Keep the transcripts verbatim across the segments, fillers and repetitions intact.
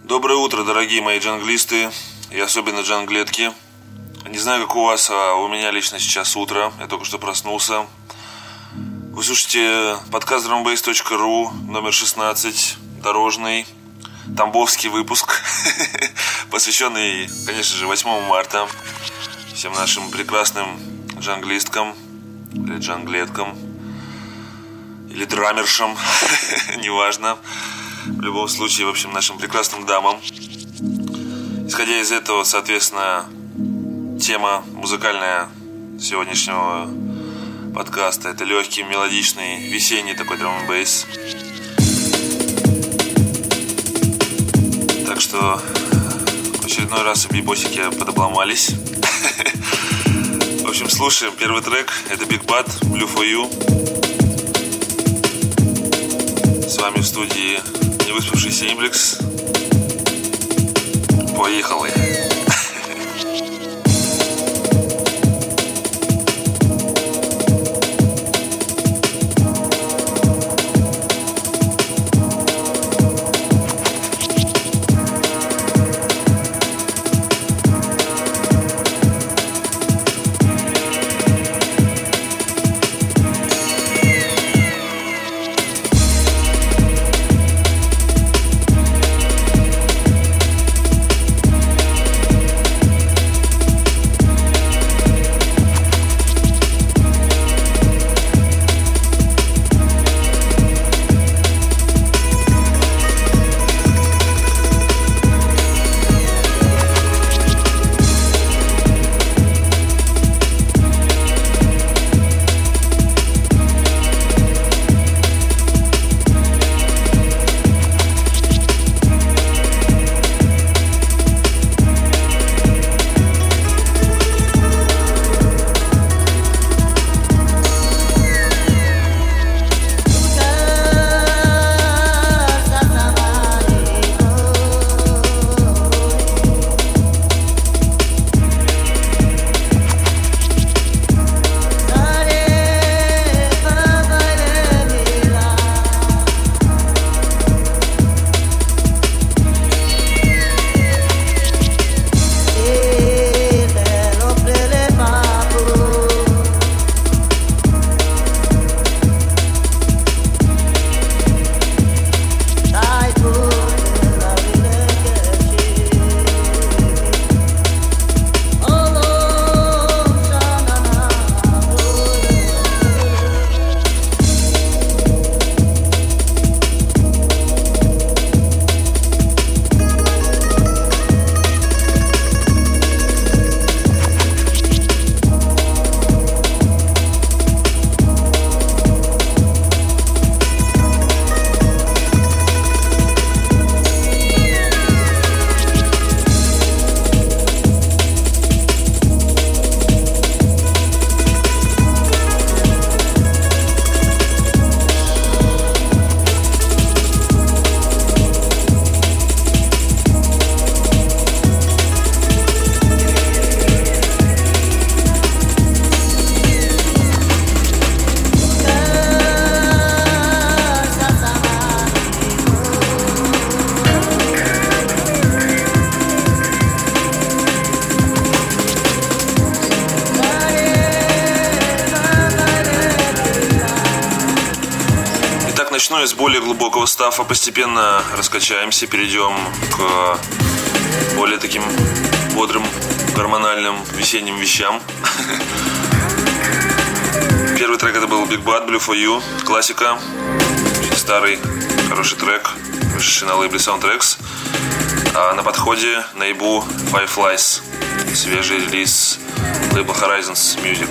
Доброе утро, дорогие мои джанглисты, и особенно джанглетки. Не знаю, как у вас, а у меня лично сейчас утро. Я только что проснулся. Вы слушаете подкаст драм-бейс точка ру, номер шестнадцать, дорожный, тамбовский выпуск, посвященный, конечно же, восьмому марта. Всем нашим прекрасным джанглисткам, или джанглеткам, или драмершам, неважно. В любом случае, в общем, нашим прекрасным дамам. Исходя из этого, соответственно, тема музыкальная сегодняшнего подкаста — это легкий, мелодичный, весенний такой драм-н-бейс. Так что в очередной раз бибосики подобломались. В общем, слушаем первый трек. Это Big Bad, Blue for You. С вами в студии невыспавшийся Имплекс. Поехали! Начну я с более глубокого стафа, постепенно раскачаемся, перейдем к более таким бодрым, гормональным весенним вещам. Первый трек это был Big Bad, Blue for You, классика, очень старый, хороший трек, вышедший на лейбле Soundtracks. А на подходе Neibu Fireflies, свежий релиз лейбла Horizons Music.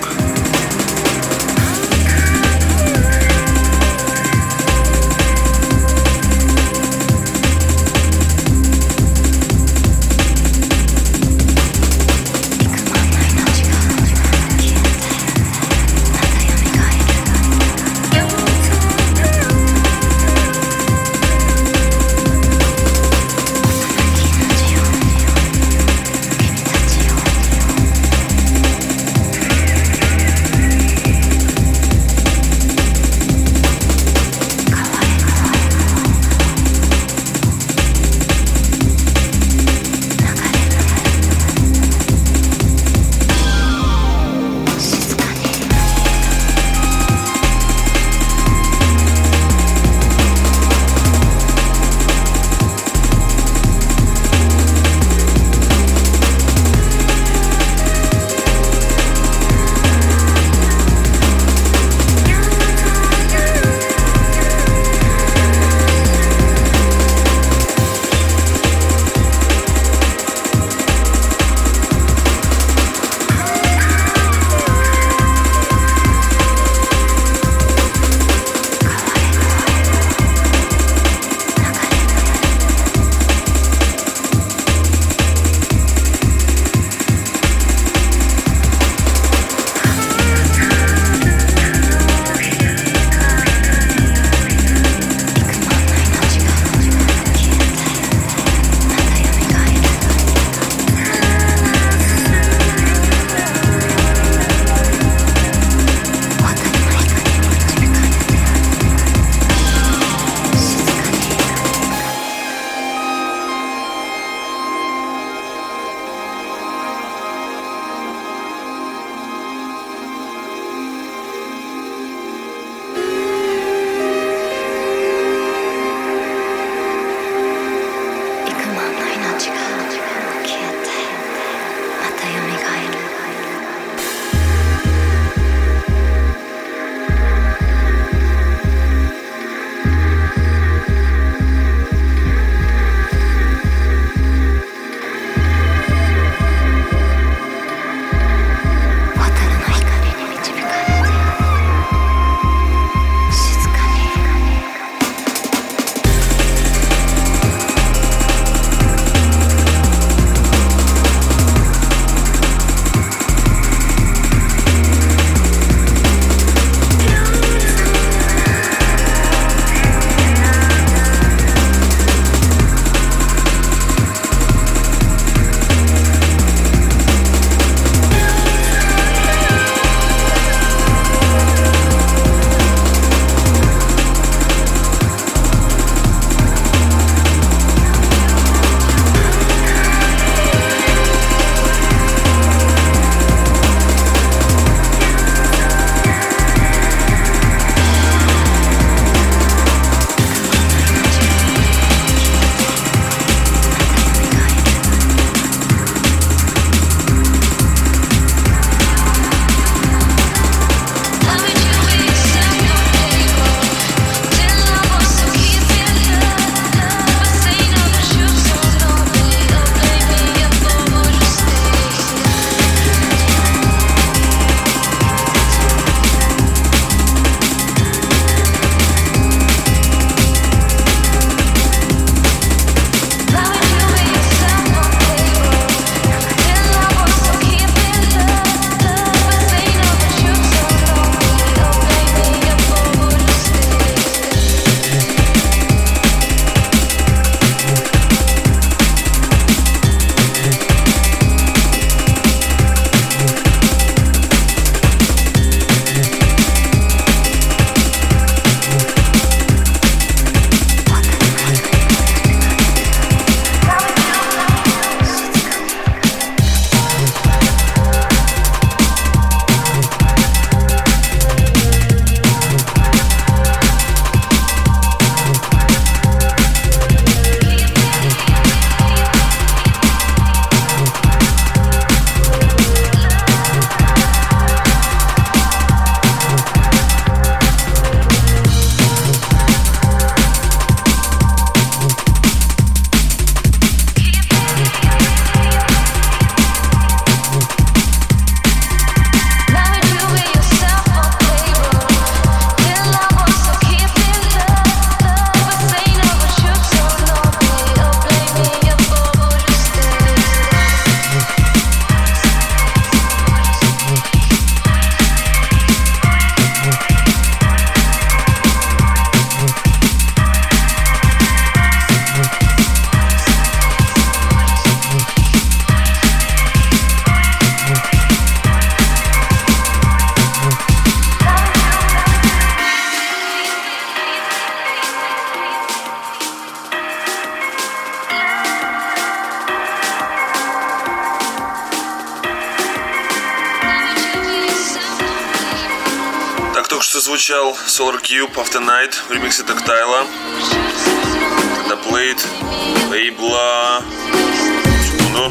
что звучал Solar Cube After Night в ремиксе Тактайла. The Plate лейбла... Секунду.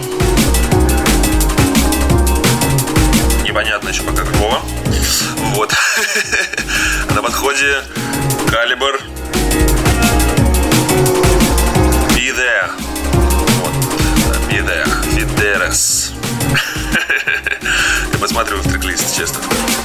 Непонятно еще пока какого. Вот. На подходе Caliber Be There. Вот. Be There. Fideres. Я посмотрю в трек-лист, честно.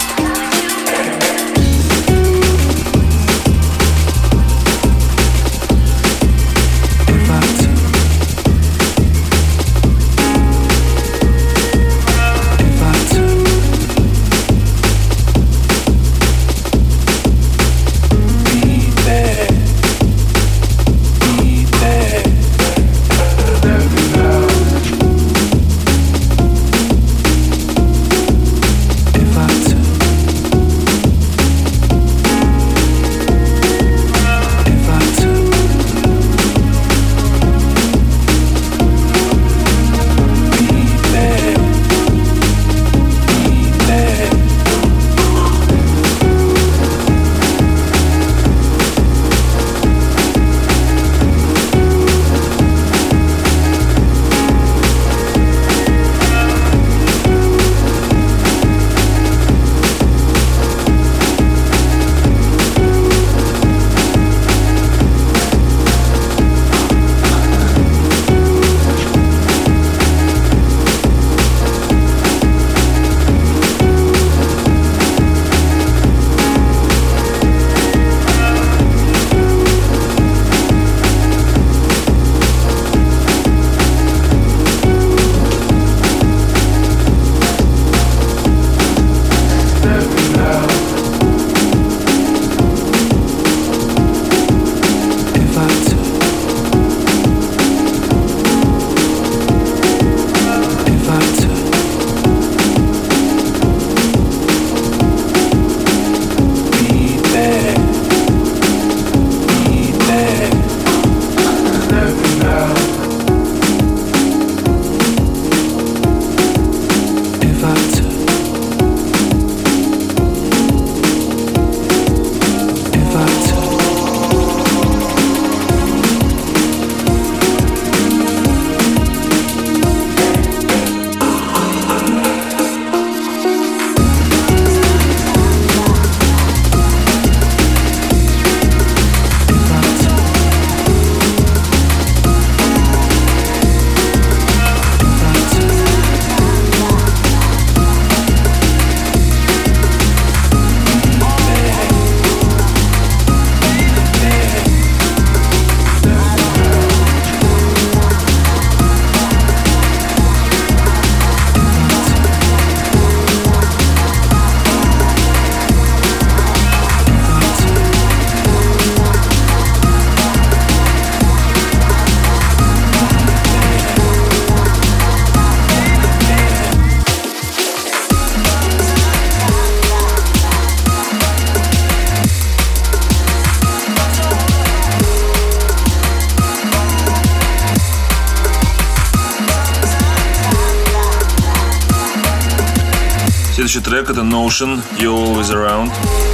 Следующий трек — это Notion, You're Always Around.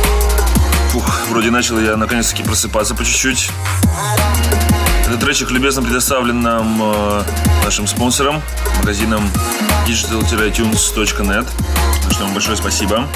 Фух, вроде начал я наконец-таки просыпаться по чуть-чуть. Этот тречик любезно предоставлен нам э, нашим спонсором, магазином диджитал тюнс точка нет. За что вам большое спасибо.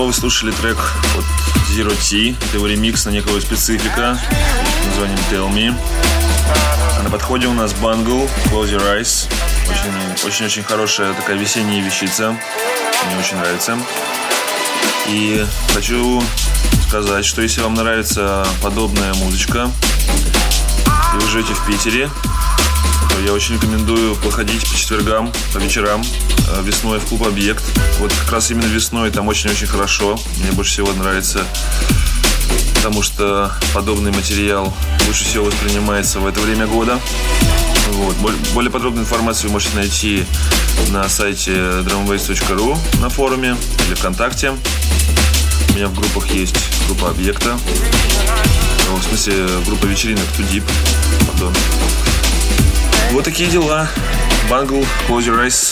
вы слушали трек от Zero T. Это его ремикс на некого специфика под названием Tell Me. А на подходе у нас Bungle, Close Your Eyes. Очень-очень хорошая такая весенняя вещица. Мне очень нравится. И хочу сказать, что если вам нравится подобная музычка и вы живете в Питере, то я очень рекомендую походить по четвергам, по вечерам весной в клуб «Объект». Вот как раз именно весной там очень-очень хорошо. Мне больше всего нравится, потому что подобный материал лучше всего воспринимается в это время года. Вот. Более подробную информацию вы можете найти на сайте драм энд бейс точка ру на форуме или ВКонтакте. У меня в группах есть группа «Объекта». В смысле, группа вечеринок Too Deep. Пардон. Вот такие дела. Bungle, Close Your Eyes.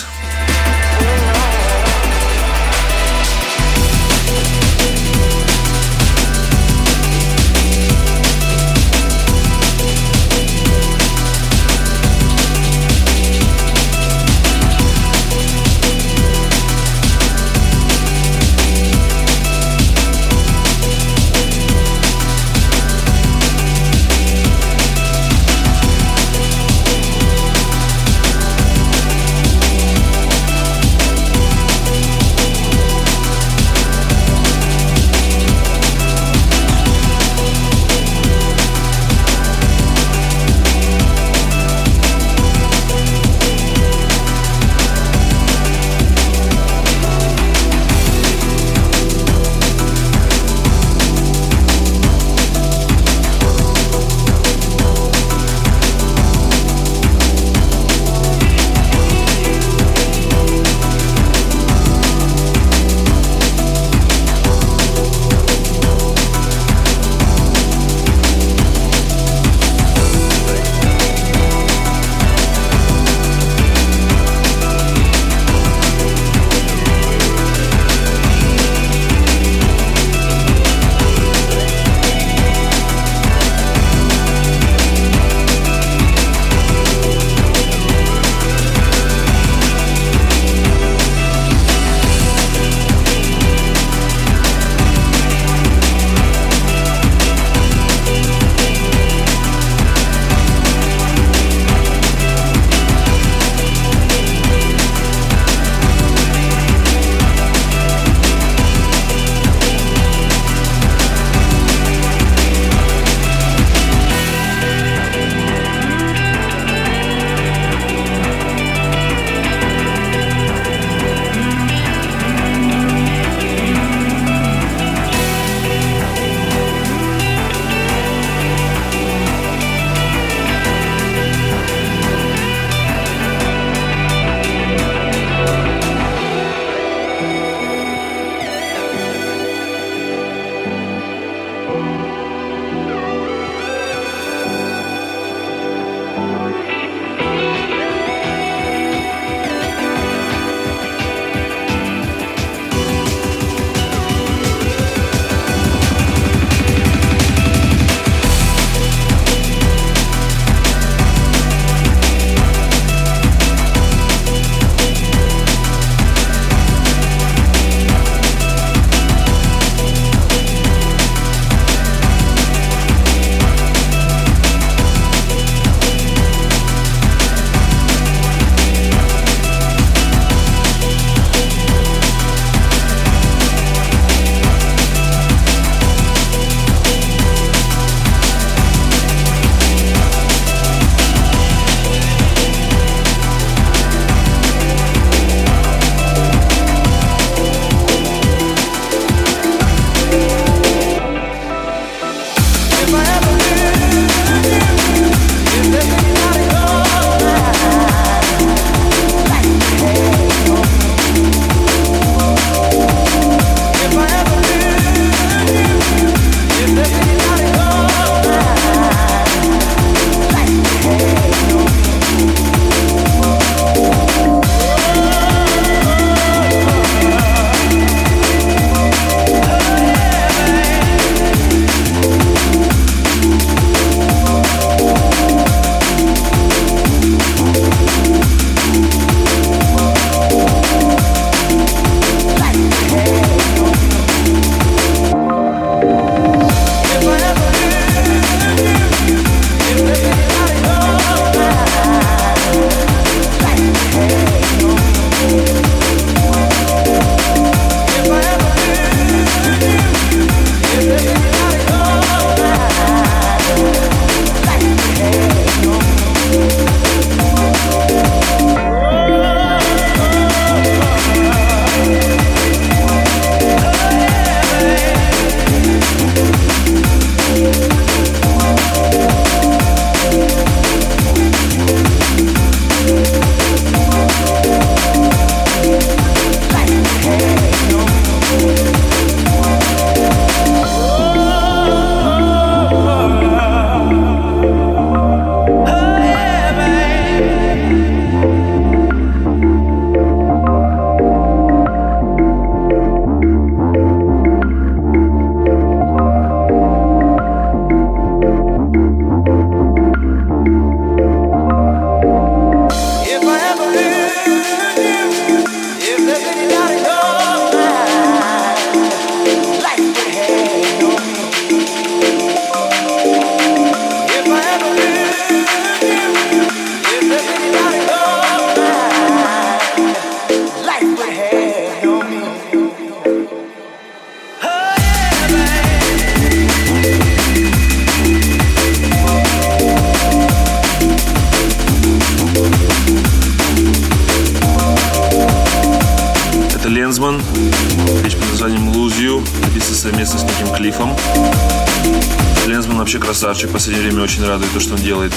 вообще красавчик. В последнее время очень радует то, что он делает.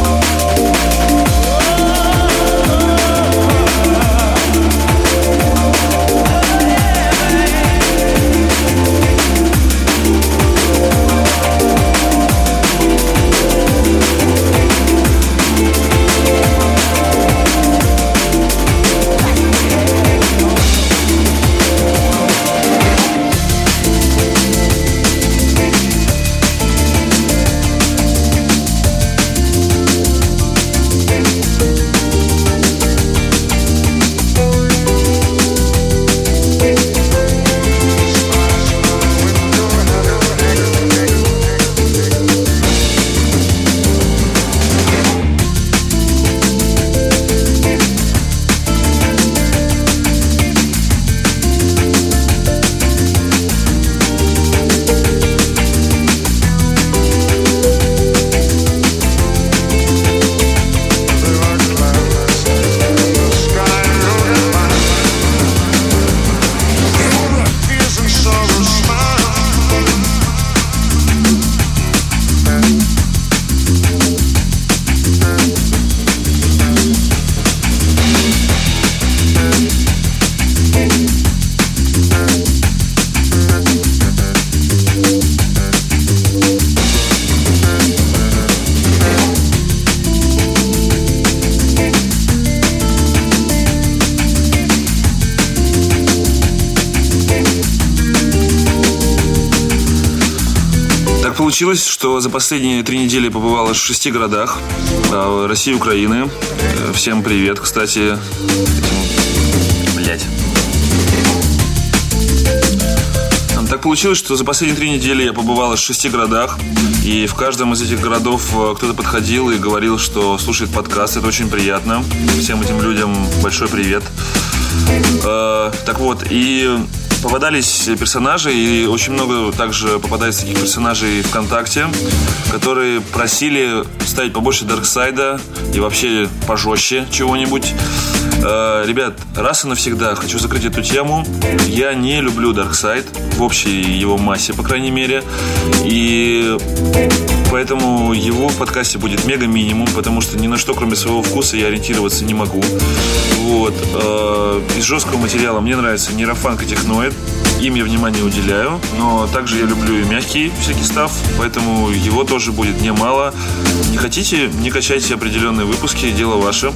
Получилось, что за последние три недели я побывал аж в шести городах России и Украины. Всем привет, кстати. Блять. Так получилось, что за последние три недели я побывал аж в шести городах. И в каждом из этих городов кто-то подходил и говорил, что слушает подкаст. Это очень приятно. Всем этим людям большой привет. Так вот, и попадались персонажи, и очень много также попадается таких персонажей ВКонтакте, которые просили ставить побольше Дарксайда и вообще пожестче чего-нибудь. Э, ребят, раз и навсегда хочу закрыть эту тему. Я не люблю Дарксайд в общей его массе, по крайней мере. И поэтому его в подкасте будет мега минимум, потому что ни на что, кроме своего вкуса, я ориентироваться не могу. Вот. Э, из жесткого материала мне нравится нейрофанк и техноид. Им я внимание уделяю, но также я люблю и мягкий всякий став, поэтому его тоже будет немало. Не хотите, не качайте определенные выпуски, дело ваше.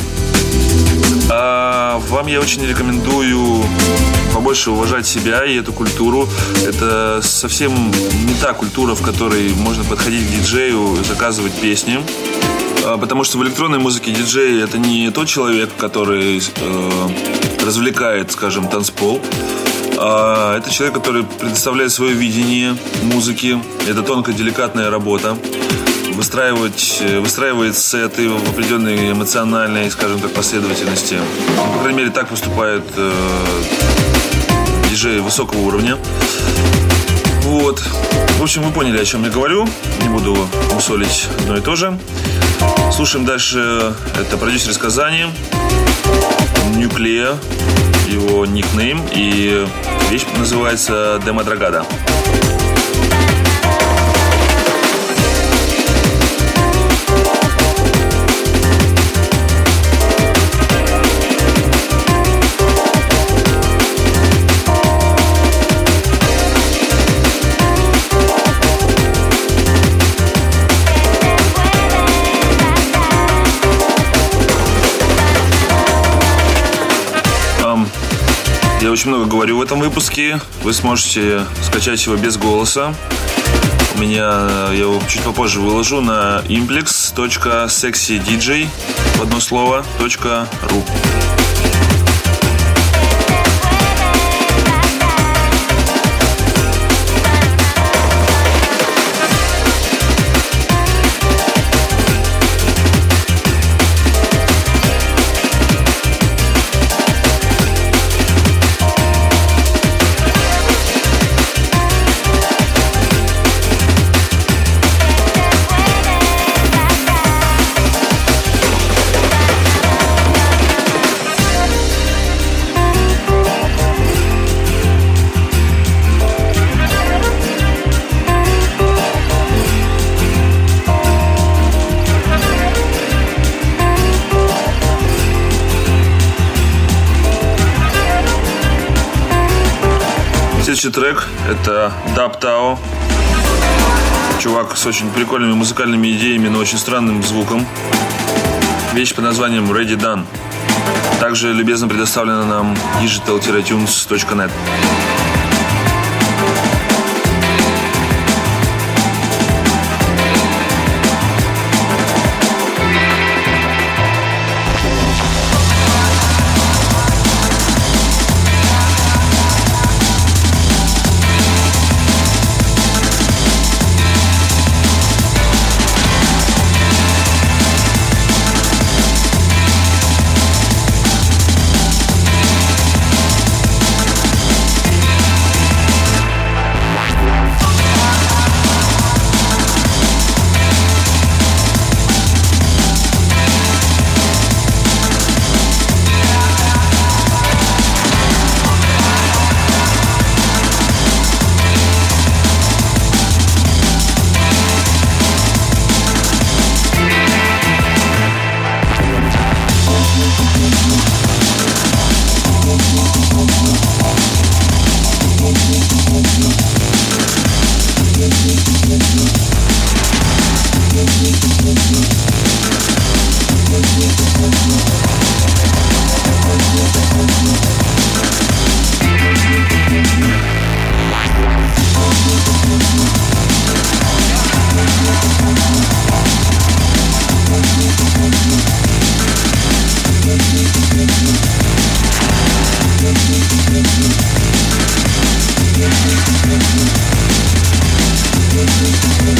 А вам я очень рекомендую побольше уважать себя и эту культуру. Это совсем не та культура, в которой можно подходить к диджею и заказывать песни. Потому что в электронной музыке диджей — это не тот человек, который э, развлекает, скажем, танцпол. А это человек, который предоставляет свое видение музыки. Это тонкая, деликатная работа. Выстраивать, выстраивает сеты в определенной эмоциональной, скажем так, последовательности. По крайней мере, так выступают э, диджеи высокого уровня. Вот. В общем, вы поняли, о чем я говорю. Не буду мусолить одно и то же. Слушаем дальше. Это продюсер из Казани, Nuclear, его никнейм, и вещь называется Demo Dragada. Я очень много говорю в этом выпуске. Вы сможете скачать его без голоса. У меня, я его чуть попозже выложу на implex точка sexydj в одно слово .ру. Следующий трек — это Dub Tao. Чувак с очень прикольными музыкальными идеями, но очень странным звуком. Вещь под названием Ready Done. Также любезно предоставлена нам digital tunes точка нет.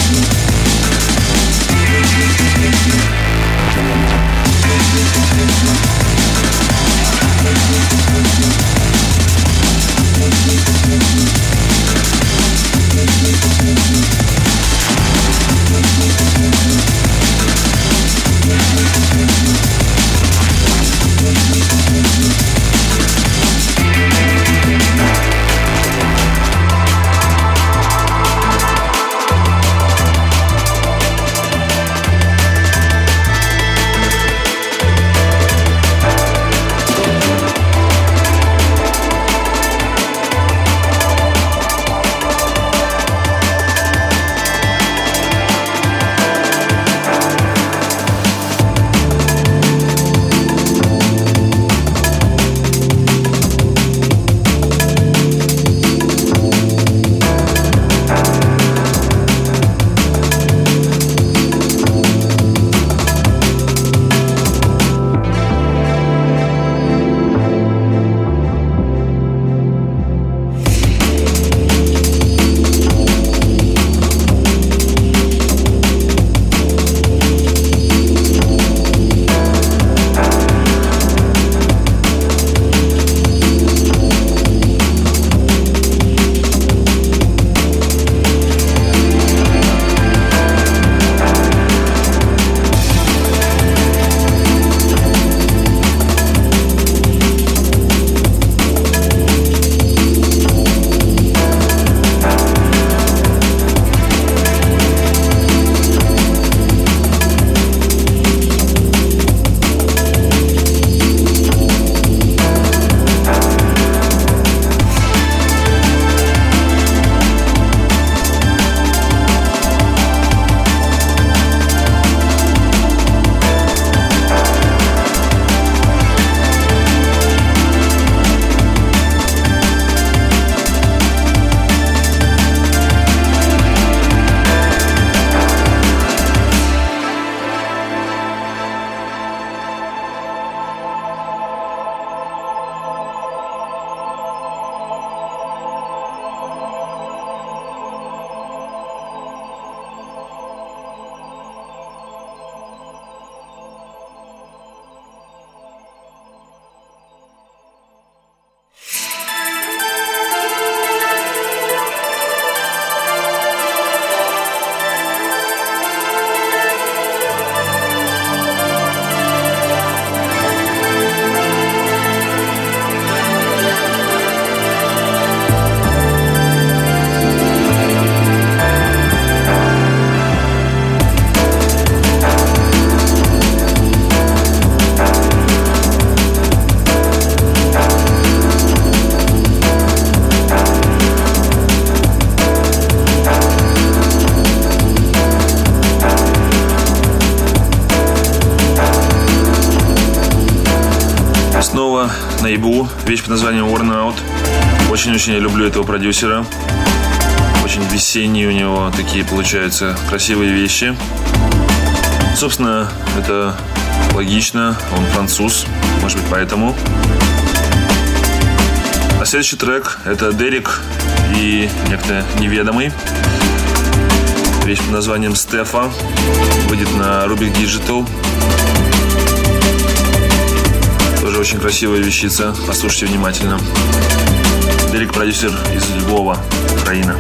We'll be right back. снова наебу. Вещь под названием Worn Out. Очень-очень я люблю этого продюсера. Очень весенние у него такие получаются красивые вещи. Собственно, это логично. Он француз. Может быть, поэтому. А следующий трек — это Дерек и некто неведомый. Вещь под названием Стефа. Выйдет на Rubik Digital. Тоже очень красивая вещица. Послушайте внимательно. Дерек — продюсер из Львова, Украина.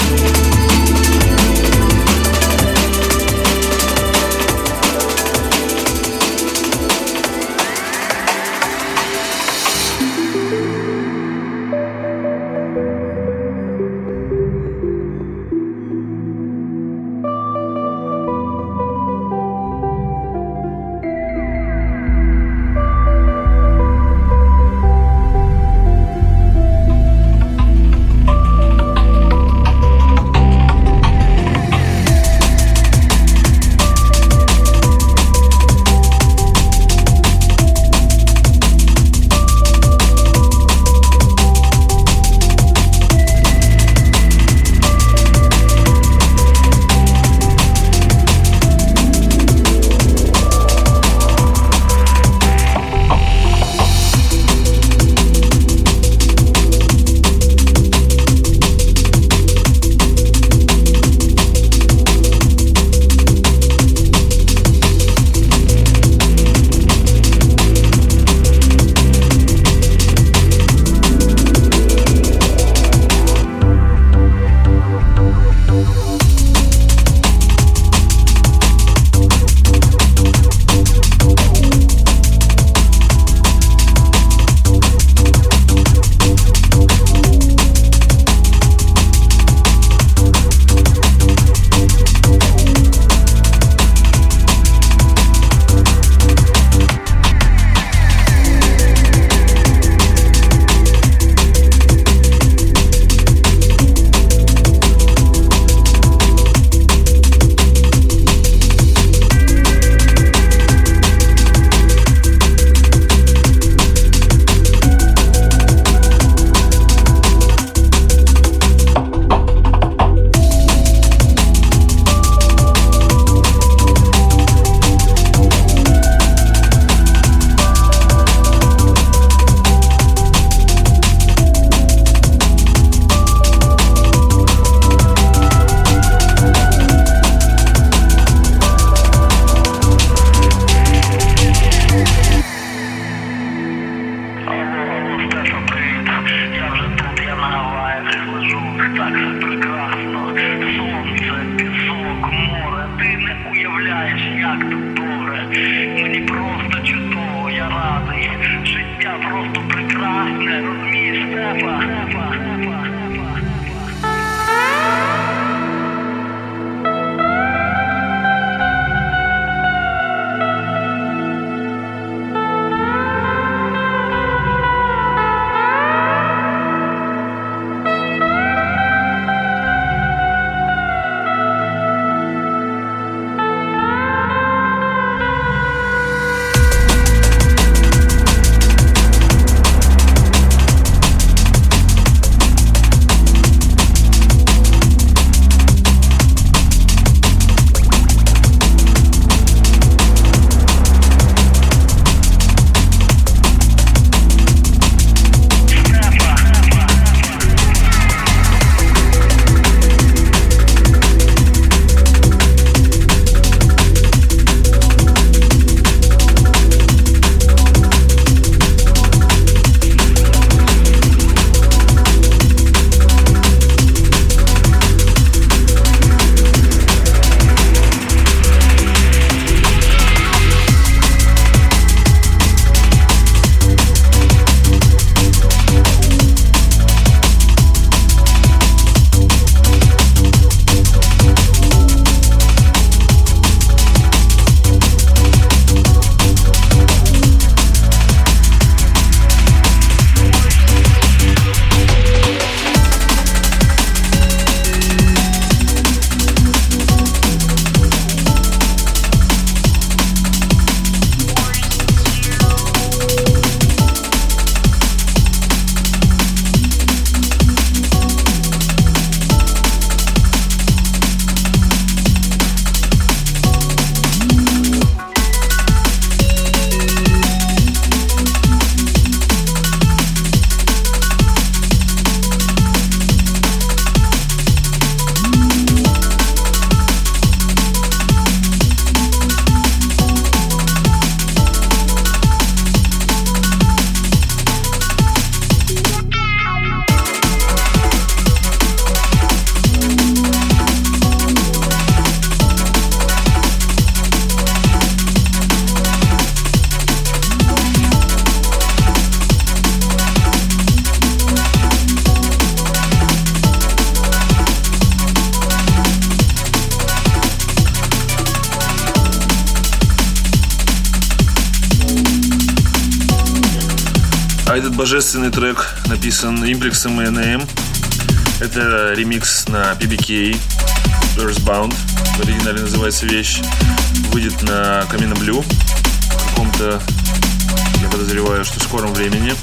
А этот божественный трек написан Имплексом и эн эм. Это ремикс на пи би кей Earthbound. В оригинале называется вещь. Выйдет на Camino Blue в каком-то, я подозреваю, что в скором времени.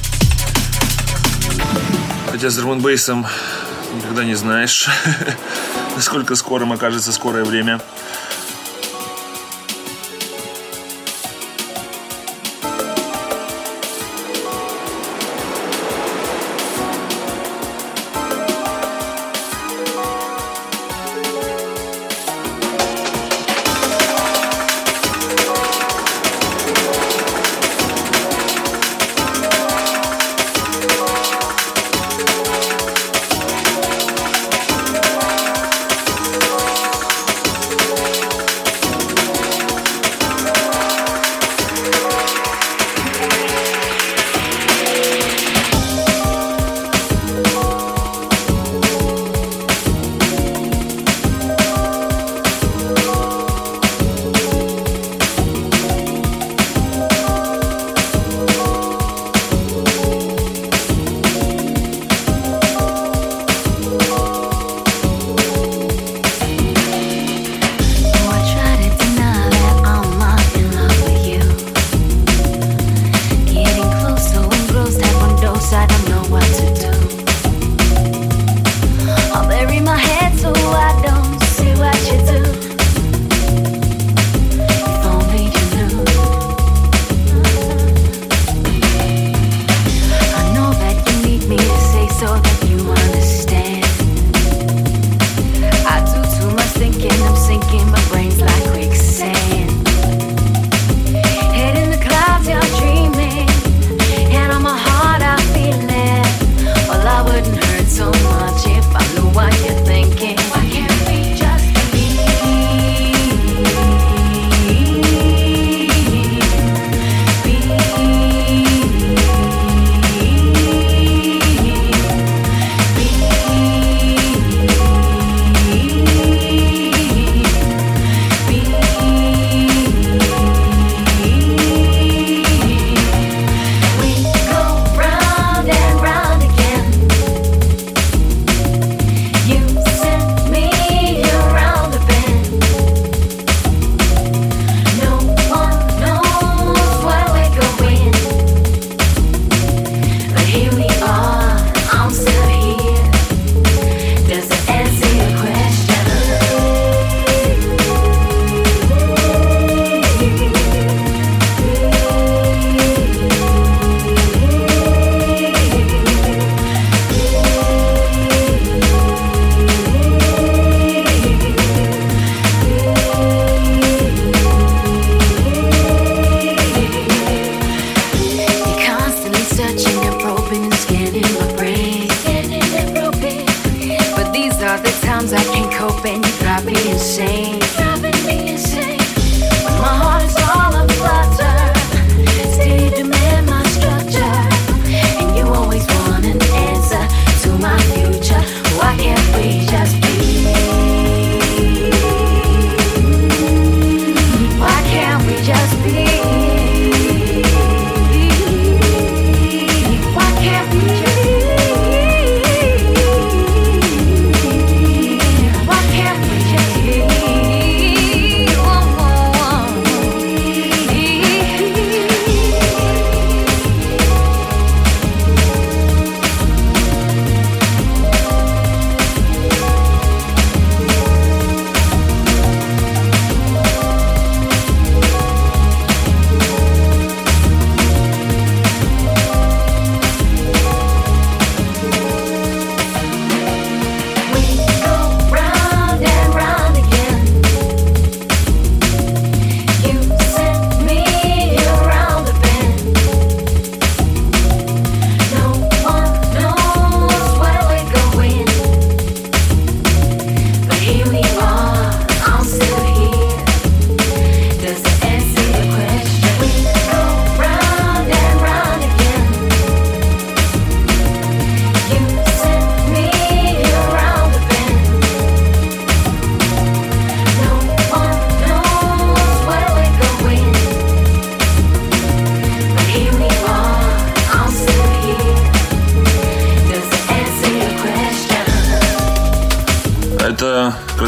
Хотя с драм-н-бейсом никогда не знаешь, насколько скорым окажется скорое время.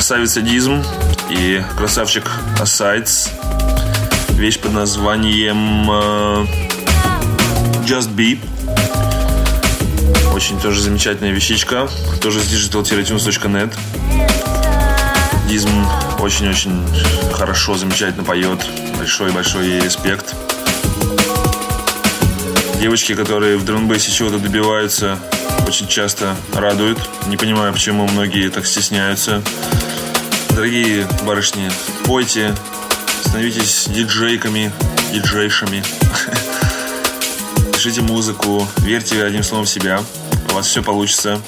красавица Дизм и красавчик Ascides. Вещь под названием uh, Just Be. Очень тоже замечательная вещичка. Тоже с диджитал тюнс точка нет. Дизм очень-очень хорошо, замечательно поет. Большой-большой ей респект. Девочки, которые в драм-н-бейсе чего-то добиваются, очень часто радуют. Не понимаю, почему многие так стесняются. Дорогие барышни, пойте, становитесь диджейками, диджейшами. Пишите музыку, верьте одним словом в себя. У вас все получится.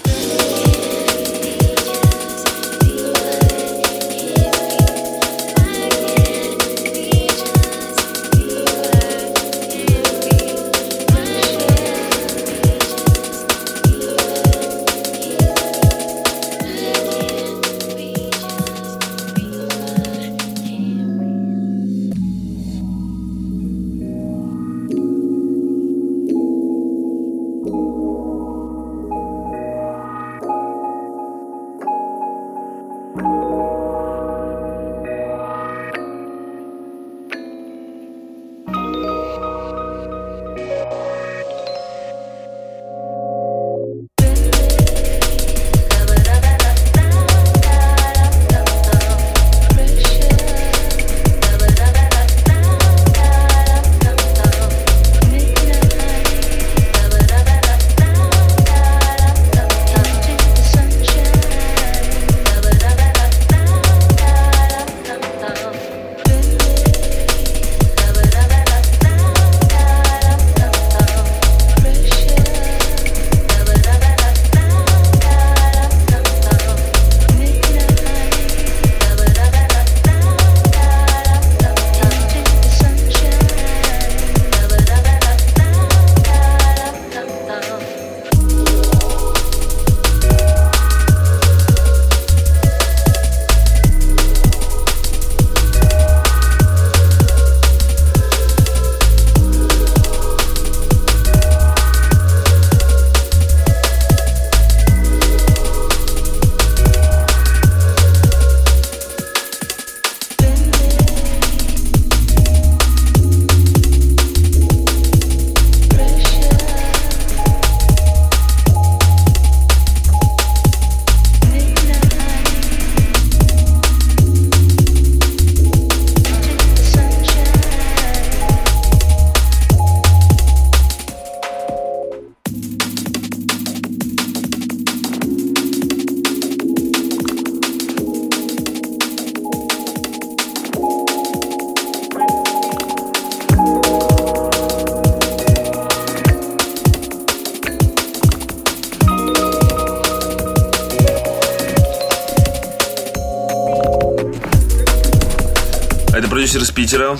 Продюсер из Питера,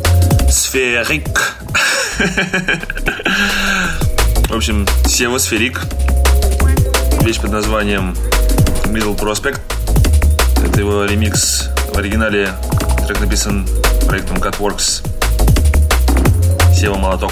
Сферик. В общем, Сева Сферик. Вещь под названием Middle Prospect. Это его ремикс. В оригинале трек написан проектом Cutworks. Сева Молоток.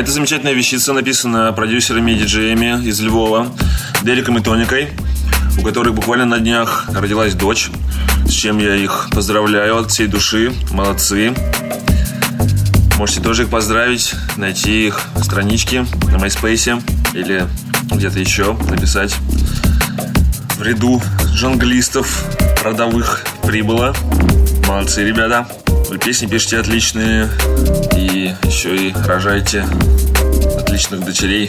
эта замечательная вещица написана продюсерами и диджеями из Львова, Дериком и Тоникой, у которых буквально на днях родилась дочь, с чем я их поздравляю от всей души. Молодцы. Можете тоже их поздравить, найти их странички на MySpace или где-то еще, написать: в ряду джанглистов родовых прибыло. Молодцы, ребята. Вы песни пишете отличные и еще и рожаете отличных дочерей.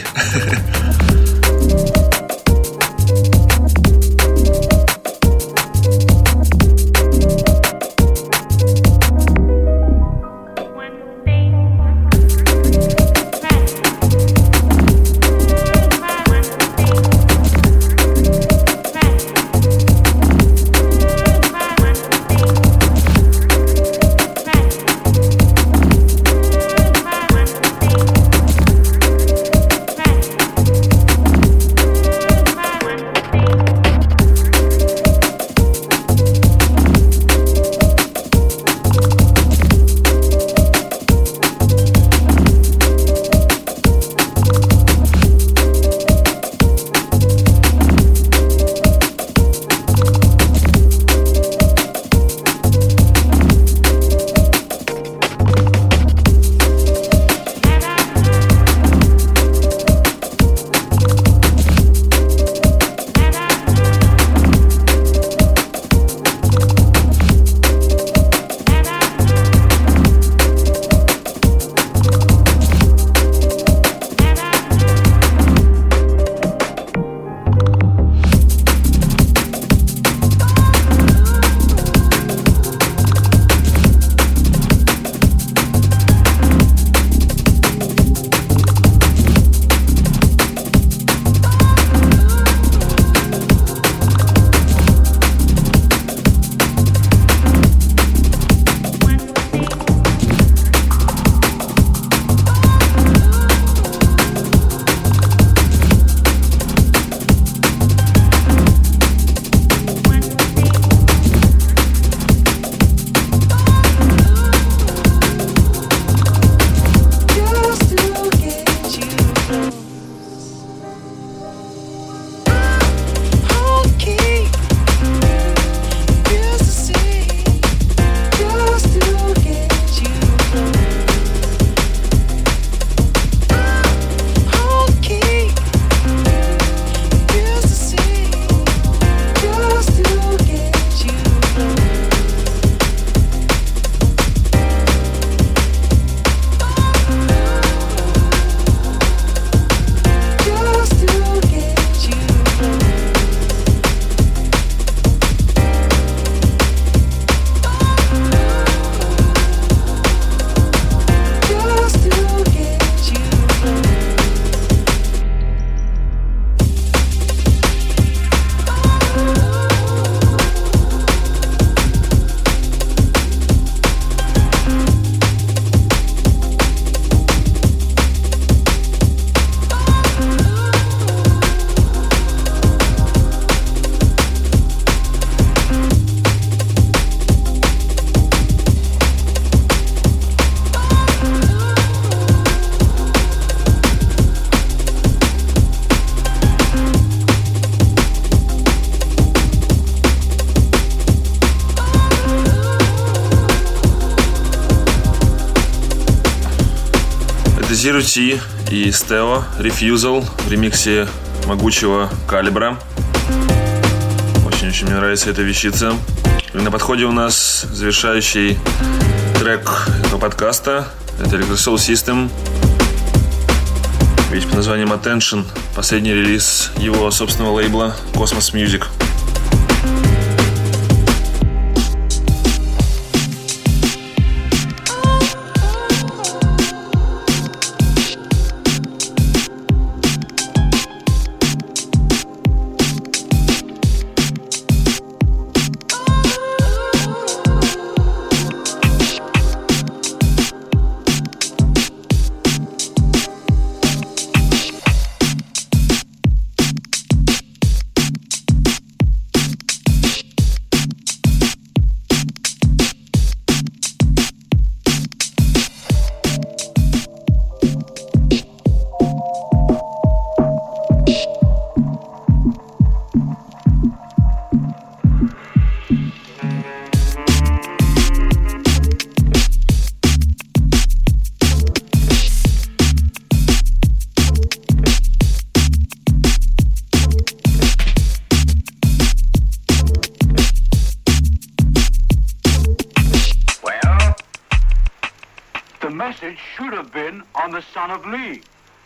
Zero T и Steo Refusal в ремиксе могучего Калибра. Очень-очень мне нравится эта вещица. И на подходе у нас завершающий трек этого подкаста. Это Electric Soul System. Ведь под названием Attention. Последний релиз его собственного лейбла Cosmos Music. The message should have been on the son of Lee.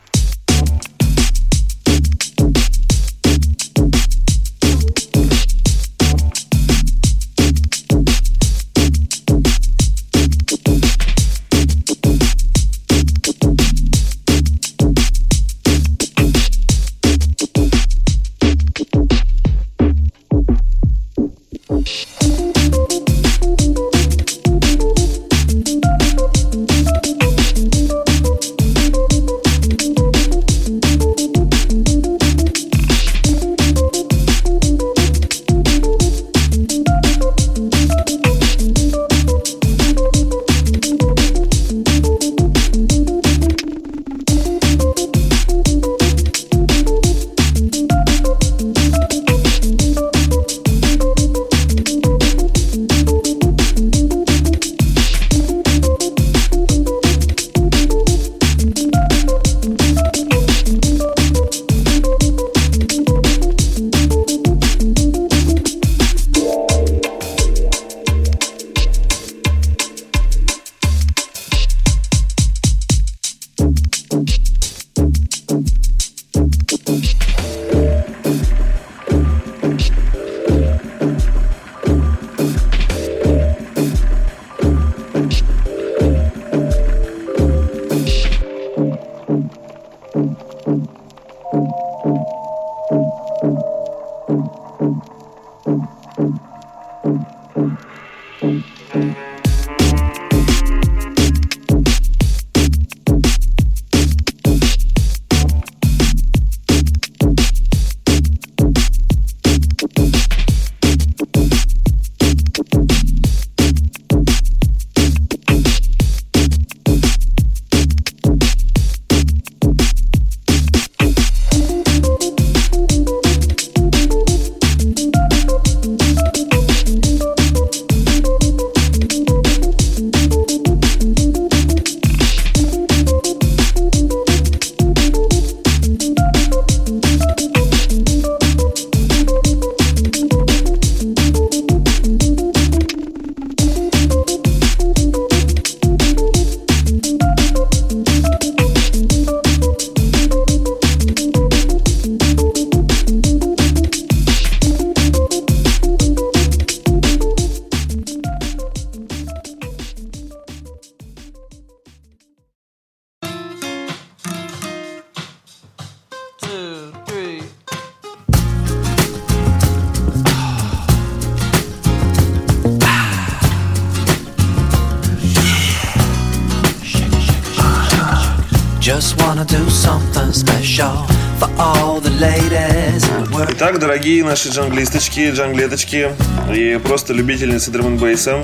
Итак, дорогие наши джанглисточки, джанглеточки и просто любительницы драм-н-бейса,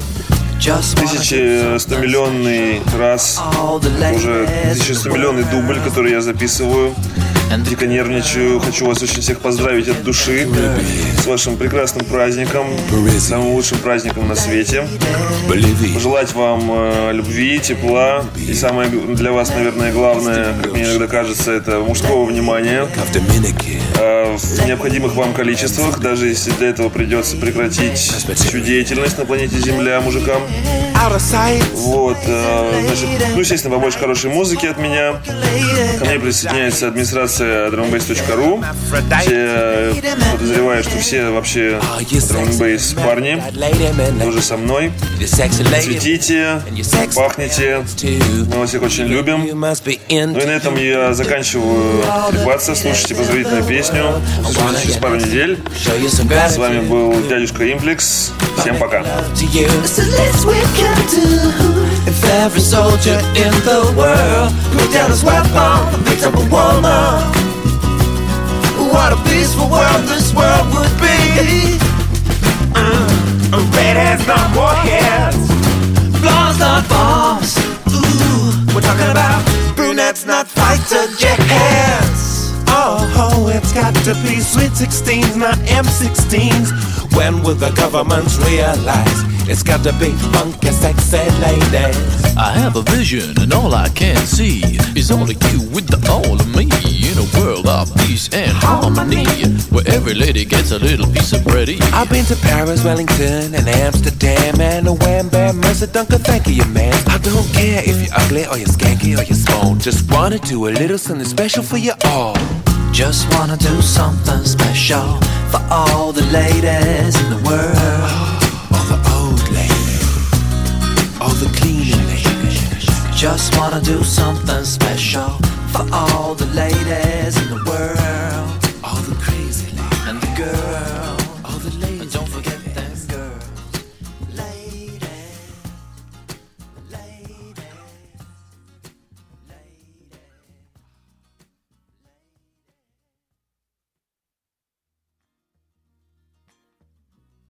тысяча сто миллионный раз, уже тысяча сто миллионный дубль, который я записываю. Дико нервничаю, хочу вас очень всех поздравить от души с вашим прекрасным праздником, самым лучшим праздником на свете. Пожелать вам э, любви, тепла и самое для вас, наверное, главное, как мне иногда кажется, это мужского внимания э, в необходимых вам количествах, даже если для этого придется прекратить всю деятельность на планете Земля мужикам. Вот, э, значит, ну, естественно, побольше хорошей музыки от меня. Ко мне присоединяется администрация драм н бейс точка ру. Все подозреваю, что все вообще драм н бейс парни тоже со мной. Цветите, пахните. Мы вас всех очень любим. Ну и на этом я заканчиваю трепаться. Слушайте поздравительную песню. Услышимся через пару недель. С вами был дядюшка Имплекс. Всем пока. If every soldier in the world put down his weapon and picked up a woman, what a peaceful world this world would be. uh, Redheads, not more heads. Blondes, not bombs. Ooh, we're talking about brunettes, not fighter jets. Oh, Oh, it's got to be sweet sixteens, not M sixteens. When will the governments realize it's got to be funky, sexy ladies? I have a vision and all I can see is all of you with the all of me in a world of peace and harmony, where every lady gets a little piece of bready. I've been to Paris, Wellington, and Amsterdam, and a wham bam, Mercer, Dunker, thank you, man. I don't care if you're ugly or you're skanky or you're small. Just wanna do a little something special for you all. Just wanna do something special for all the ladies in the world. All the old ladies, all the cleaning ladies. Just wanna do something special for all the ladies in the world.